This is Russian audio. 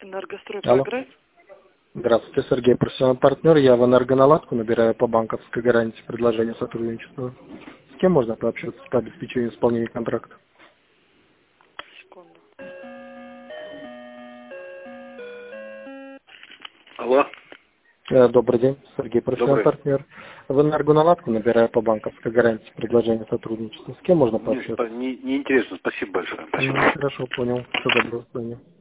Энергострой Алло. прогресс. Здравствуйте, Сергей, профессиональный партнер. Я в энергоналадку набираю по банковской гарантии предложение сотрудничества. С кем можно пообщаться по обеспечению исполнения контракта? Секунду. Алло. Добрый день, Сергей, профессиональный Добрый. партнер. В энергоналадку набираю по банковской гарантии предложение сотрудничества. С кем можно пообщаться? Не интересно, спасибо большое. Спасибо. Хорошо, понял. Всего доброго, до свидания.